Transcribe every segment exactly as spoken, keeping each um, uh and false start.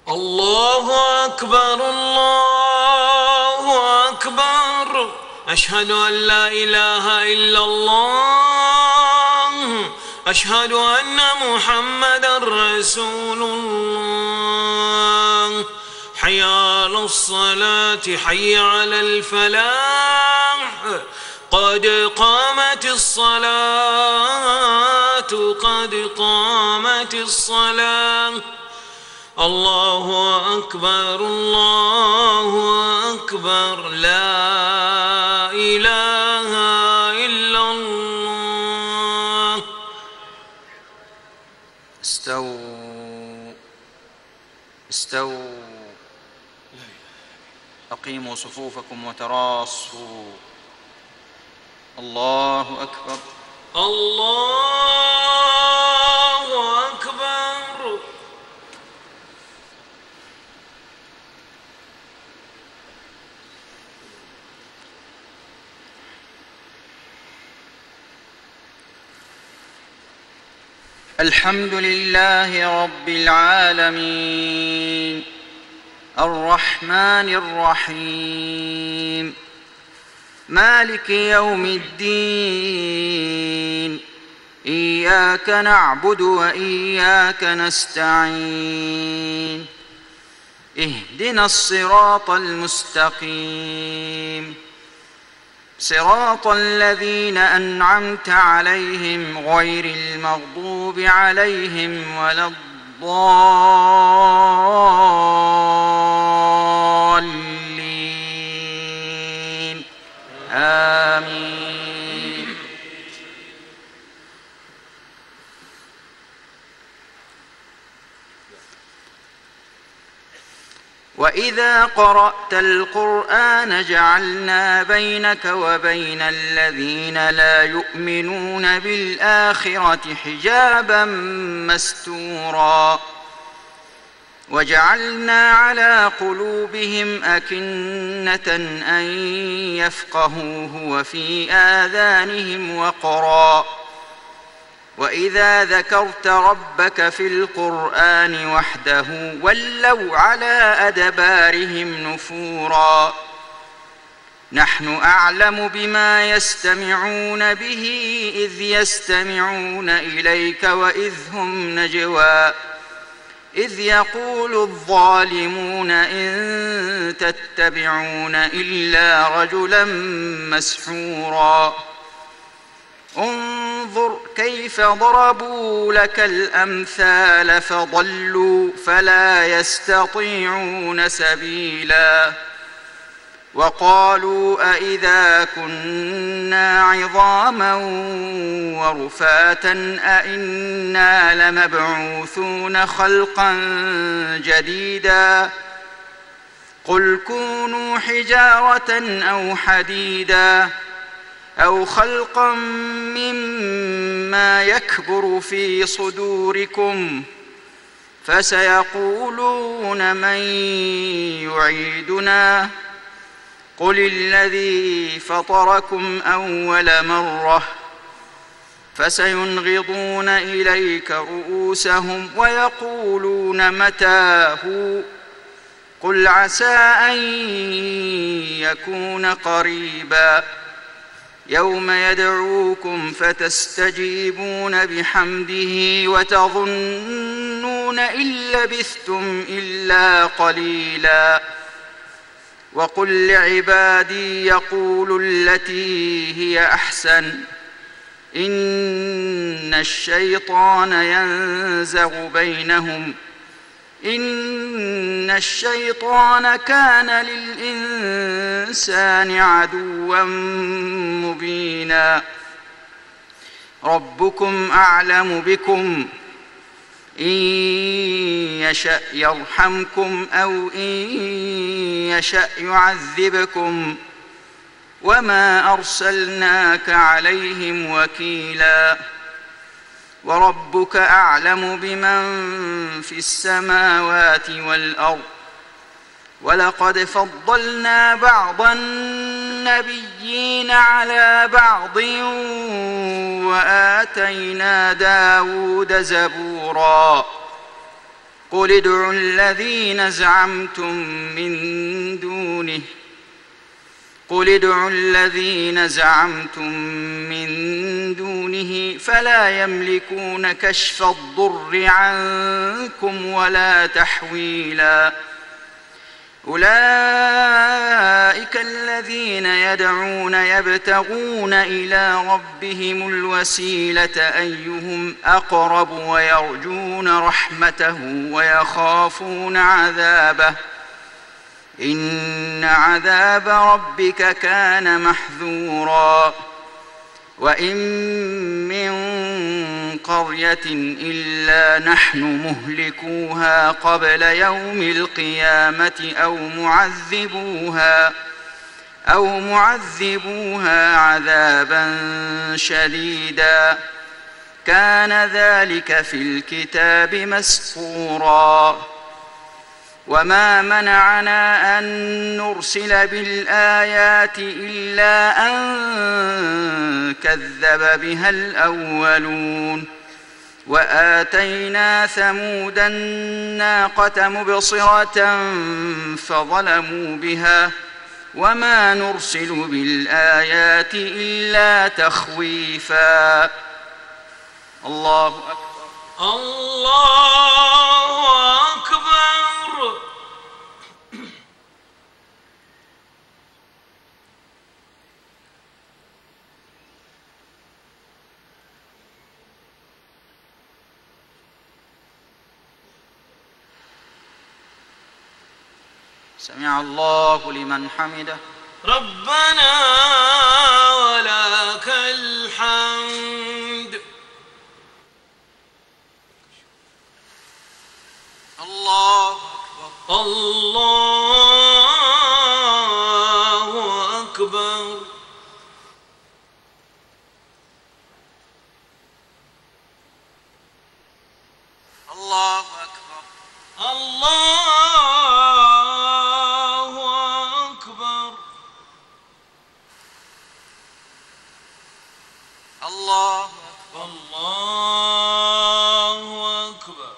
الله أكبر الله أكبر أشهد أن لا إله إلا الله أشهد أن محمدًا رسول الله حي على الصلاة حي على الفلاح قد قامت الصلاة قد قامت الصلاة الله أكبر الله أكبر لا إله إلا الله. استووا استووا أقيموا صفوفكم وتراصوا. الله أكبر الله أكبر. الحمد لله رب العالمين الرحمن الرحيم مالك يوم الدين إياك نعبد وإياك نستعين اهدنا الصراط المستقيم صراط الذين أنعمت عليهم غير المغضوب عليهم ولا الضالين آمين. وإذا قرأت القرآن جعلنا بينك وبين الذين لا يؤمنون بالآخرة حجابا مستورا وجعلنا على قلوبهم أكنة أن يفقهوه وفي آذانهم وقرا وإذا ذكرت ربك في القرآن وحده ولوا على أدبارهم نفورا نحن أعلم بما يستمعون به إذ يستمعون إليك وإذ هم نجوى إذ يقول الظالمون إن تتبعون إلا رجلا مسحورا انظر كيف ضربوا لك الأمثال فضلوا فلا يستطيعون سبيلا وقالوا أئذا كنا عظاما ورفاتا أئنا لمبعوثون خلقا جديدا قل كونوا حجارة أو حديدا أو خلقا مما يكبر في صدوركم فسيقولون من يعيدنا قل الذي فطركم أول مرة فسينغضون إليك رؤوسهم ويقولون متى هو قل عسى أن يكون قريبا يوم يدعوكم فتستجيبون بحمده وتظنون إن لبثتم إلا قليلا وقل لعبادي يقولوا التي هي أحسن إن الشيطان ينزغ بينهم إن الشيطان كان للإنسان عدوا مبينا ربكم أعلم بكم إن يشأ يرحمكم أو إن يشأ يعذبكم وما أرسلناك عليهم وكيلا وربك أعلم بمن في السماوات والأرض ولقد فضلنا بعض النبيين على بعض وآتينا داود زبورا قل ادعوا الذين زعمتم من دونه قل ادعوا الذين زعمتم من دونه فلا يملكون كشف الضر عنكم ولا تحويلا أولئك الذين يدعون يبتغون إلى ربهم الوسيلة أيهم أقرب ويرجون رحمته ويخافون عذابه إن عذاب ربك كان محذورا وإن من قرية إلا نحن مهلكوها قبل يوم القيامة أو معذبوها أو معذبوها عذابا شديدا كان ذلك في الكتاب مسطورا وما منعنا أن نرسل بالآيات إلا أن كذب بها الأولون وآتينا ثمود الناقة مبصرة فظلموا بها وما نرسل بالآيات إلا تخويفا. الله أكبر. الله أكبر. سمع الله لمن حمده. ربنا ولك الحمد. الله أكبر. الله أكبر. الله أكبر. الله الله أكبر. الله أكبر.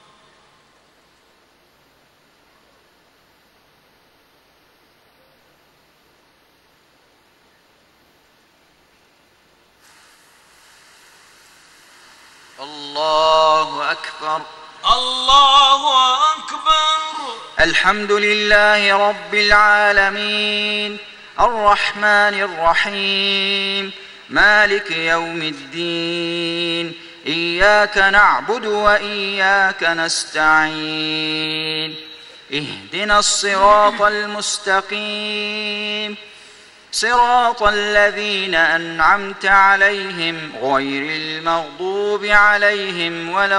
الله أكبر. الله أكبر. الحمد لله رب العالمين الرحمن الرحيم مالك يوم الدين إياك نعبد وإياك نستعين اهدنا الصراط المستقيم صراط الذين أنعمت عليهم غير المغضوب عليهم ولا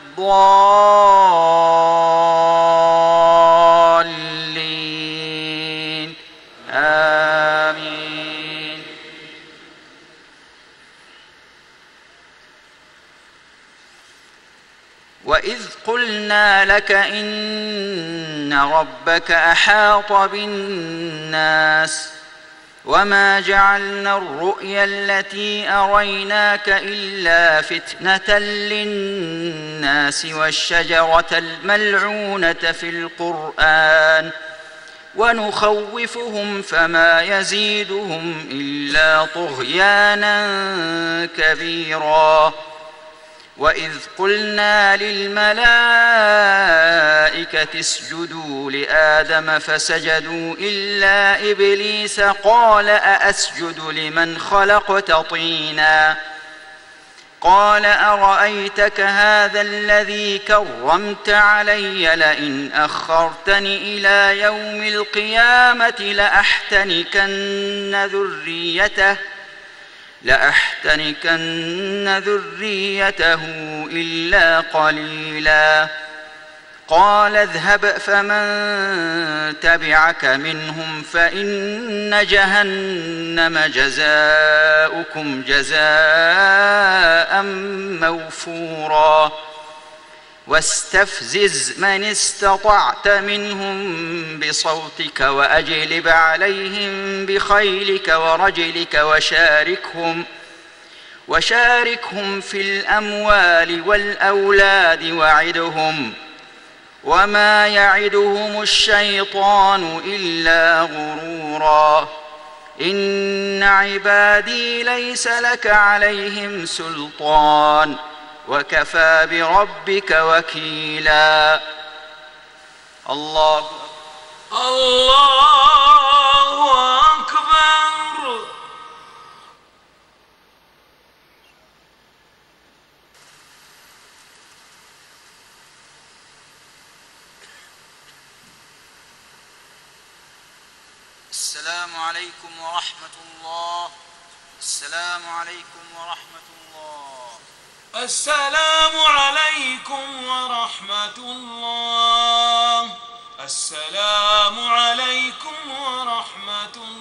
الضالين آمين. وإذ قلنا لك إن ربك أحاط بالناس وما جعلنا الرؤيا التي أريناك إلا فتنة للناس والشجرة الملعونة في القرآن ونخوفهم فما يزيدهم إلا طغيانا كبيرا. وإذ قلنا للملائكة اسجدوا لآدم فسجدوا إلا إبليس قال أأسجد لمن خلقت طينا قال أرأيتك هذا الذي كرمت علي لئن أخرتني إلى يوم القيامة لأحتنكن ذريته لأحتنكن ذريته إلا قليلا. قال اذهب فمن تبعك منهم فإن جهنم جزاؤكم جزاء موفورا. واستفزز من استطعت منهم بصوتك وأجلب عليهم بخيلك ورجلك وشاركهم وشاركهم في الأموال والأولاد وعدهم وما يعدهم الشيطان إلا غرورا إن عبادي ليس لك عليهم سلطان وكفى بربك وكيلا. الله الله أكبر. السلام عليكم ورحمة الله. السلام عليكم ورحمة الله. السلام عليكم ورحمة الله. السلام عليكم ورحمة الله.